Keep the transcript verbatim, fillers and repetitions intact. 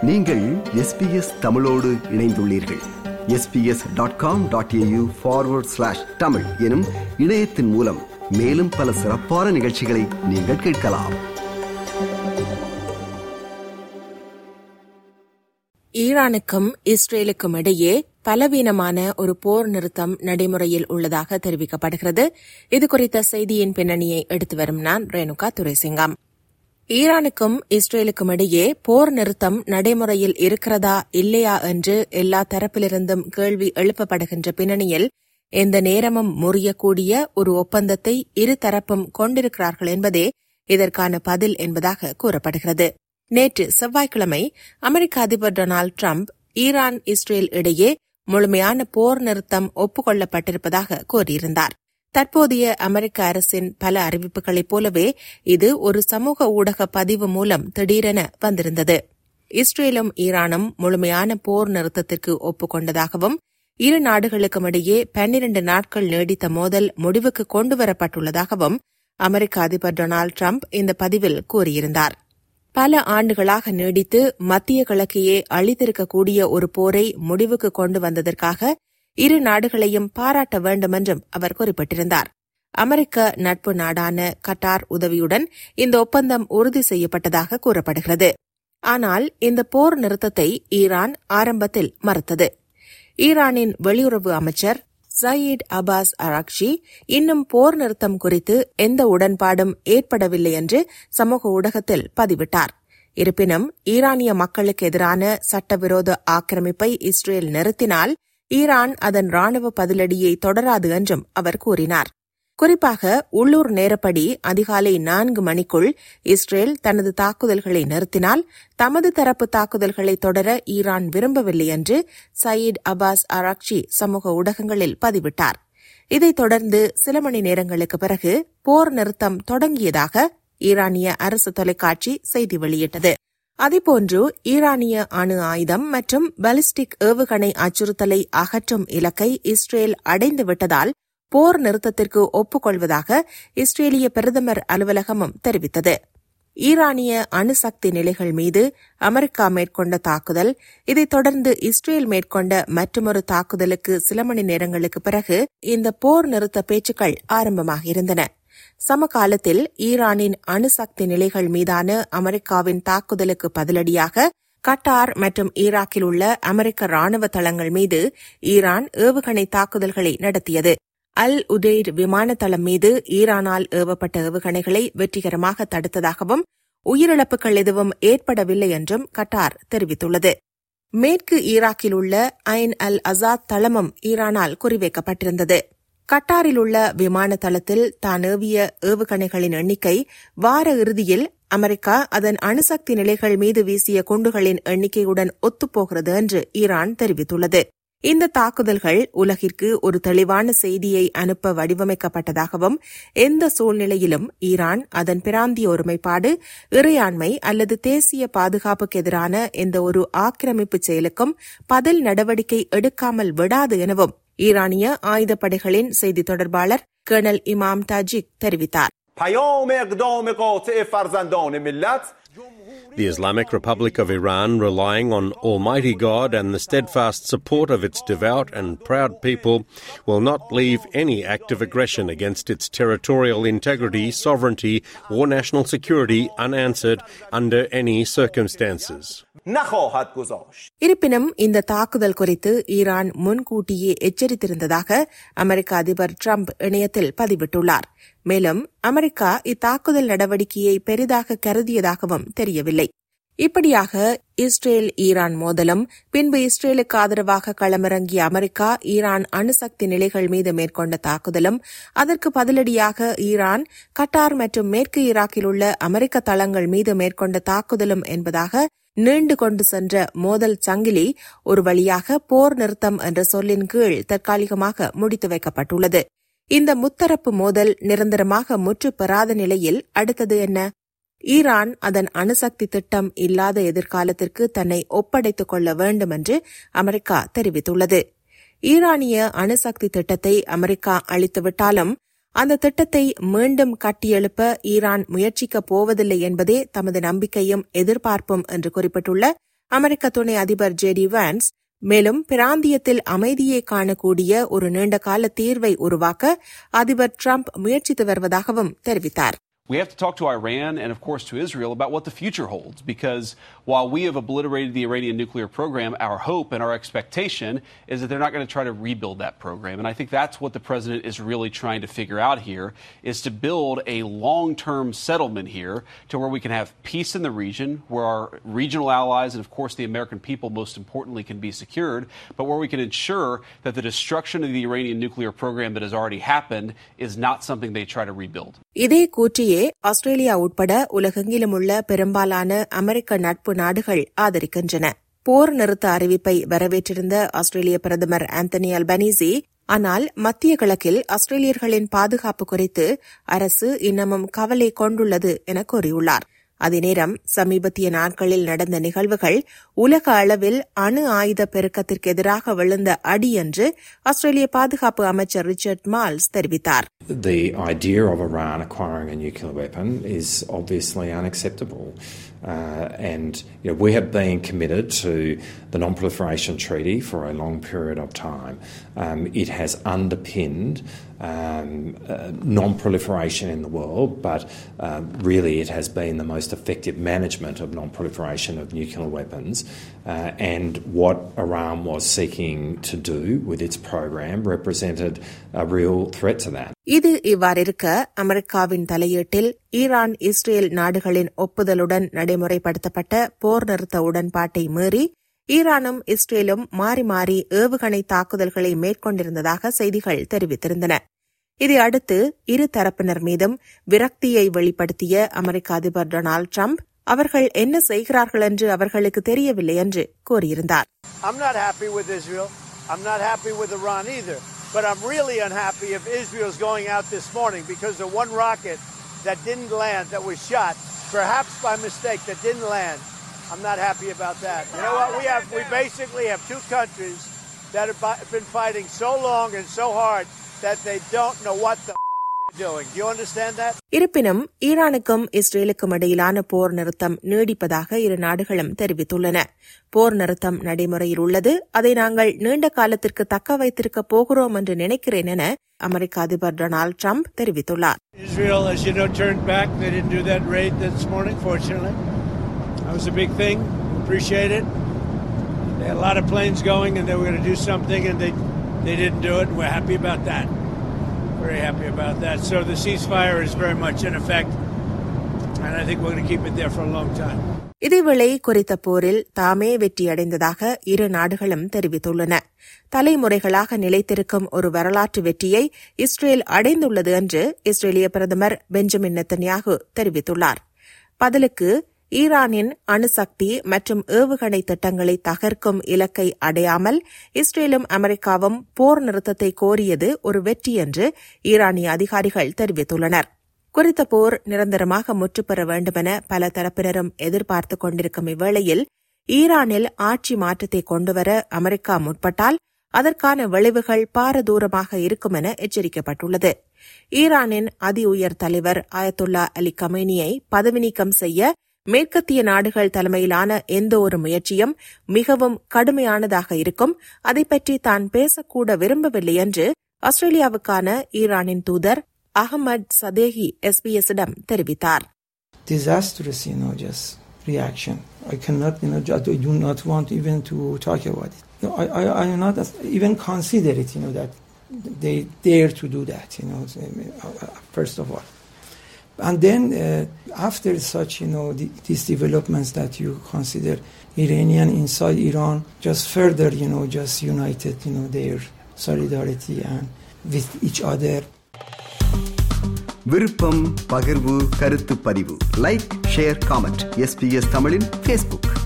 நீங்கள் S B S தமிழோடு இணைந்துள்ளீர்கள். S B S dot com dot A U forward slash Tamil எனும் இணையத்தின் மூலம் மேலும் பல சிறப்பான நிகழ்ச்சிகளை நீங்கள் கேட்கலாம். ஈரானுக்கும் இஸ்ரேலுக்கும் இடையே பலவீனமான ஒரு போர் நிறுத்தம் நடைமுறையில் உள்ளதாக தெரிவிக்கப்படுகிறது. இது குறித்த செய்தியின் பின்னணியை எடுத்து வரும் நான் ரேணுகா துரைசிங்கம். ஈரானுக்கும் இஸ்ரேலுக்கும் இடையே போர் நிறுத்தம் நடைமுறையில் இருக்கிறதா இல்லையா என்று எல்லா தரப்பிலிருந்தும் கேள்வி எழுப்பப்படுகின்ற பின்னணியில் எந்த நேரமும் முறியக்கூடிய ஒரு ஒப்பந்தத்தை இரு தரப்பும் கொண்டிருக்கிறார்கள் என்பதே இதற்கான பதில் என்பதாக கூறப்படுகிறது. நேற்று செவ்வாய்க்கிழமை அமெரிக்க அதிபர் டொனால்டு டிரம்ப் ஈரான் இஸ்ரேல் இடையே முழுமையான போர் நிறுத்தம் ஒப்புக்கொள்ளப்பட்டிருப்பதாக கூறியிருந்தார். தற்போதைய அமெரிக்க அரசின் பல அறிவிப்புகளைப் போலவே இது ஒரு சமூக ஊடக பதிவு மூலம் திடீரென வந்திருந்தது. இஸ்ரேலும் ஈரானும் முழுமையான போர் நிறுத்தத்திற்கு ஒப்புக்கொண்டதாகவும் இரு நாடுகளுக்கும் இடையே பன்னிரண்டு நாட்கள் நீடித்த மோதல் முடிவுக்கு கொண்டுவரப்பட்டுள்ளதாகவும் அமெரிக்க அதிபர் டொனால்டு டிரம்ப் இந்த பதிவில் கூறியிருந்தார். பல ஆண்டுகளாக நீடித்து மத்திய கிழக்கையே அழித்திருக்கக்கூடிய ஒரு போரை முடிவுக்கு கொண்டு வந்ததற்காக இரு நாடுகளையும் பாராட்ட வேண்டும் என்றும் அவர் குறிப்பிட்டிருந்தார். அமெரிக்க நட்பு நாடான கட்டார் உதவியுடன் இந்த ஒப்பந்தம் உறுதி செய்யப்பட்டதாக கூறப்படுகிறது. ஆனால் இந்த போர் நிறுத்தத்தை ஈரான் ஆரம்பத்தில் மறுத்தது. ஈரானின் வெளியுறவு அமைச்சர் சயீத் அப்பாஸ் அராக்ஷி இன்னும் போர் நிறுத்தம் குறித்து எந்த உடன்பாடும் ஏற்படவில்லை என்று சமூக ஊடகத்தில் பதிவிட்டார். இருப்பினும் ஈரானிய மக்களுக்கு எதிரான சட்டவிரோத ஆக்கிரமிப்பை இஸ்ரேல் நிறுத்தினால் ஈரான் அதன் ராணுவ பதிலடியை தொடராது என்றும் அவர் கூறினார். குறிப்பாக உள்ளூர் நேரப்படி அதிகாலை நான்கு மணிக்குள் இஸ்ரேல் தனது தாக்குதல்களை நிறுத்தினால் தமது தரப்பு தாக்குதல்களை தொடர ஈரான் விரும்பவில்லை என்று சயீத் அப்பாஸ் அராக்ஷி சமூக ஊடகங்களில் பதிவிட்டார். இதைத் தொடர்ந்து சில மணி நேரங்களுக்கு பிறகு போர் நிறுத்தம் தொடங்கியதாக ஈரானிய அரசு தொலைக்காட்சி செய்தி வெளியிட்டது. அதேபோன்று ஈரானிய அணு ஆயுதம் மற்றும் பாலிஸ்டிக் ஏவுகணை அச்சுறுத்தலை அகற்றும் இலக்கை இஸ்ரேல் அடைந்துவிட்டதால் போர் நிறுத்தத்திற்கு ஒப்புக்கொள்வதாக இஸ்ரேலிய பிரதமர் அலுவலகமும் தெரிவித்தது. ஈரானிய அணுசக்தி நிலைகள் மீது அமெரிக்கா மேற்கொண்ட தாக்குதல், இதைத் தொடர்ந்து இஸ்ரேல் மேற்கொண்ட மற்றொரு தாக்குதலுக்கு சில மணி நேரங்களுக்கு பிறகு இந்த போர் நிறுத்த பேச்சுக்கள் ஆரம்பமாகியிருந்தன. சமகாலத்தில் ஈரானின் அணுசக்தி நிலைகள் மீதான அமெரிக்காவின் தாக்குதலுக்கு பதிலடியாக கட்டார் மற்றும் ஈராக்கில் உள்ள அமெரிக்க ராணுவ தளங்கள் மீது ஈரான் ஏவுகணை தாக்குதல்களை நடத்தியது. அல் உதெய்ர் விமான தளம் மீது ஈரானால் ஏவப்பட்ட ஏவுகணைகளை வெற்றிகரமாக தடுத்ததாகவும் உயிரிழப்புகள் எதுவும் ஏற்படவில்லை என்றும் கட்டார் தெரிவித்துள்ளது. மேற்கு ஈராக்கில் உள்ள ஐன் அல் அசாத் தளமும் ஈரானால் குறிவைக்கப்பட்டிருந்தது. கட்டாரில் உள்ள விமான தளத்தில் தான் ஏவிய ஏவுகணைகளின் எண்ணிக்கை வார இறுதியில் அமெரிக்கா அதன் அணுசக்தி நிலைகள் மீது வீசிய குண்டுகளின் எண்ணிக்கையுடன் ஒத்துப்போகிறது என்று ஈரான் தெரிவித்துள்ளது. இந்த தாக்குதல்கள் உலகிற்கு ஒரு தெளிவான செய்தியை அனுப்ப வடிவமைக்கப்பட்டதாகவும் எந்த சூழ்நிலையிலும் ஈரான் அதன் பிராந்திய ஒருமைப்பாடு, இறையாண்மை அல்லது தேசிய பாதுகாப்புக்கு எதிரான எந்த ஒரு ஆக்கிரமிப்பு செயலுக்கும் பதில் நடவடிக்கை எடுக்காமல் விடாது எனவும் ஈரானிய ஆயுதப்படைகளின் செய்தி தொடர்பாளர் கர்னல் இமாம் தாஜிக் தெரிவித்தார். The Islamic Republic of Iran, relying on Almighty God and the steadfast support of its devout and proud people, will not leave any act of aggression against its territorial integrity, sovereignty or national security unanswered under any circumstances. இருப்பினும் இந்த தாக்குதல் குறித்து Iran முன்கூட்டியே எச்சரித்திருந்ததாக அமெரிக்க அதிபர் Trump இணையத்தில் பதிவிட்டுள்ளார். மேலும் America இத்தாக்குதல் நடவடிக்கையை பெரிதாக கருதியதாகவும் தெரியவில்லை. இப்படியாக இஸ்ரேல் ஈரான் மோதலும், பின்பு இஸ்ரேலுக்கு ஆதரவாக களமிறங்கிய அமெரிக்கா ஈரான் அணுசக்தி நிலைகள் மீது மேற்கொண்ட தாக்குதலும், அதற்கு பதிலடியாக ஈரான் கட்டார் மற்றும் மேற்கு ஈராக்கில் உள்ள அமெரிக்க தளங்கள் மீது மேற்கொண்ட தாக்குதலும் என்பதாக நீண்டு கொண்டு சென்ற மோதல் சங்கிலி ஒரு வழியாக போர் நிறுத்தம் என்ற சொல்லின் கீழ் தற்காலிகமாக முடித்து வைக்கப்பட்டுள்ளது. இந்த முத்தரப்பு மோதல் நிரந்தரமாக முற்று பெறாத நிலையில் அடுத்தது என்ன? ஈரான் அதன் அணுசக்தி திட்டம் இல்லாத எதிர்காலத்திற்கு தன்னை ஒப்படைத்துக் கொள்ள வேண்டும் என்று அமெரிக்கா தெரிவித்துள்ளது. ஈரானிய அணுசக்தி திட்டத்தை அமெரிக்கா அளித்துவிட்டாலும் அந்த திட்டத்தை மீண்டும் கட்டியெழுப்ப ஈரான் முயற்சிக்கப் போவதில்லை என்பதே தமது நம்பிக்கையும் எதிர்பார்ப்பும் என்று குறிப்பிட்டுள்ள அமெரிக்க துணை அதிபர் ஜே டி வான்ஸ் மேலும் பிராந்தியத்தில் அமைதியை காணக்கூடிய ஒரு நீண்டகால தீர்வை உருவாக்க அதிபர் டிரம்ப் முயற்சித்து வருவதாகவும் தெரிவித்தார். We have to talk to Iran and, of course, to Israel about what the future holds, because while we have obliterated the Iranian nuclear program, our hope and our expectation is that they're not going to try to rebuild that program. And I think that's what the president is really trying to figure out here, is to build a long-term settlement here to where we can have peace in the region, where our regional allies and, of course, the American people, most importantly, can be secured, but where we can ensure that the destruction of the Iranian nuclear program that has already happened is not something they try to rebuild. இதே கூற்றையே Australia உட்பட உலகெங்கிலும் உள்ள பெரும்பாலான அமெரிக்க நட்பு நாடுகள் ஆதரிக்கின்றன. போர் நிறுத்த அறிவிப்பை வரவேற்றிருந்த ஆஸ்திரேலிய பிரதமர் ஆந்தனி அல்பனீசி, ஆனால் மத்திய கிழக்கில் ஆஸ்திரேலியர்களின் பாதுகாப்பு குறித்து அரசு இன்னமும் கவலை கொண்டுள்ளது என கூறியுள்ளார். அதே நேரம் சமீபத்திய நாட்களில் நடந்த நிகழ்வுகள் உலக அளவில் அணு ஆயுத பெருக்கத்திற்கு எதிராக விழுந்த அடி என்று ஆஸ்திரேலிய பாதுகாப்பு அமைச்சர் ரிச்சர்ட் மால்ஸ் தெரிவித்தார். The idea of Iran acquiring a nuclear weapon is obviously unacceptable. Uh, and you know, we have been committed to the Non-Proliferation Treaty for a long period of time. Um, it has underpinned um, uh, non-proliferation in the world, but uh, really it has been the most effective management of non-proliferation of nuclear weapons. Uh, and what Iran was seeking to do with its program represented a real threat to that. இது இவ்வாறிருக்க, அமெரிக்காவின் தலையீட்டில் Iran Israel நாடுகளின் ஒப்புதலுடன் நடைமுறைப்படுத்தப்பட்ட போர் நிறுத்த உடன்பாட்டை மீறி ஈரானும் இஸ்ரேலும் மாறி மாறி ஏவுகணை தாக்குதல்களை மேற்கொண்டிருந்ததாக செய்திகள் தெரிவித்திருந்தன. இதையடுத்து இரு தரப்பினர் மீதும் விரக்தியை வெளிப்படுத்திய அமெரிக்க அதிபர் டொனால்டு டிரம்ப் அவர்கள் என்ன செய்கிறார்கள் என்று அவர்களுக்கு தெரியவில்லை என்று கூறியிருந்தார். I'm not happy with Israel. I'm not happy with Iran either. But I'm really unhappy if Israel's going out this morning because of one rocket that didn't land, that was shot, perhaps by mistake, that didn't land. I'm not happy about that. You know what? We have, we basically have two countries that have been fighting so long and so hard that they don't know what the doing. Do you understand that? இருப்பினும் ஈரானுக்கும் இஸ்ரேலுக்கும் இடையிலான போர் நிறுத்தம் நீடிப்பதாக இரு நாடுகளும் தெரிவித்துள்ளன. போர் நிறுத்தம் நடைமுறையில் உள்ளது, அதை நாங்கள் நீண்ட காலத்திற்கு தக்க வைத்திருக்க போகிறோம் என்று நினைக்கிறேன் என அமெரிக்க அதிபர் டொனால்டு டிரம்ப் தெரிவித்துள்ளார். Israel, as you know, turned back. They didn't do that raid this morning, fortunately. That was a big thing. Appreciate it. They had a lot of planes going and they were going to do something and they they didn't do it. And we're happy about that. Very happy about that. So the ceasefire is very much in effect, and I think we're going to keep it there for a long time. இதேவேளை குறித்த போரில் தாமே வெற்றியடைந்ததாக இரு நாடுகளும் தெரிவித்துள்ளன. தலைமுறைகளாக நிலைத்திருக்கும் ஒரு வரலாற்று வெற்றியை இஸ்ரேல் அடைந்துள்ளது என்று இஸ்ரேலிய பிரதமர் பெஞ்சமின் நெத்தன்யாகு தெரிவித்துள்ளார். பதிலுக்கு ஈரானின் அணுசக்தி மற்றும் ஏவுகணை திட்டங்களை தகர்க்கும் இலக்கை அடையாமல் இஸ்ரேலும் அமெரிக்காவும் போர் நிறுத்தத்தை கோரியது ஒரு வெற்றி என்று ஈரானிய அதிகாரிகள் தெரிவித்துள்ளனர். குறித்த போர் நிரந்தரமாக முற்றுப்பெற வேண்டுமென பல தரப்பினரும் எதிர்பார்த்துக் கொண்டிருக்கும் இவ்வேளையில் ஈரானில் ஆட்சி மாற்றத்தை கொண்டுவர அமெரிக்கா முற்பட்டால் அதற்கான விளைவுகள் பாரதூரமாக இருக்கும் என எச்சரிக்கப்பட்டுள்ளது. ஈரானின் அதி உயர் தலைவர் அயத்துல்லா அலி கமேனியை பதவி நீக்கம் செய்ய மேற்கத்திய நாடுகள் தலைமையிலான எந்த ஒரு முயற்சியும் மிகவும் கடுமையானதாக இருக்கும், அதை பற்றி தான் பேசக்கூட விரும்பவில்லை என்று ஆஸ்திரேலியாவுக்கான ஈரானின் தூதர் அகமது சதேகி எஸ்பிஎஸ்ஸிடம் தெரிவித்தார். Disastrous, you know, just reaction. I cannot, you know, I do not want even to talk about it. You know, I, I, I do not even consider it, you know, that they dare to do that, you know, first of all. And then uh, after such, you know, the, these developments that you consider Iranian inside Iran just further, you know, just united, you know, their solidarity and with each other. விருப்பம், பகிர்வு, கருத்து பதிவு, like, share, comment. SBS தமிழின் Facebook.